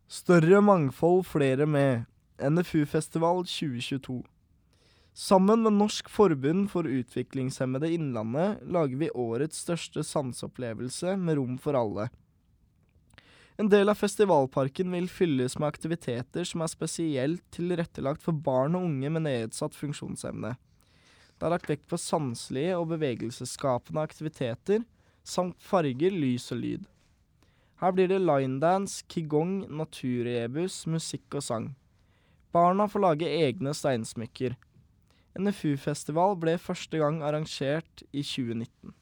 Større mangfold, flere med. NFU-festival 2022. Sammen med Norsk Forbund for Utviklingshemmede Innlandet lager vi årets største sanseopplevelse med rom for alle. En del av festivalparken vil fylles med aktiviteter som er spesielt tilrettelagt for barn og unge med nedsatt funksjonsevne. Det er lagt vekt på sanselige og bevegelsesskapende aktiviteter, samt farger, lys og lyd. Her blir det linedance, qigong, naturrebus, musikk og sang. Barna får lage egne steinsmykker. NFU-festival ble første gang arrangert i 2019.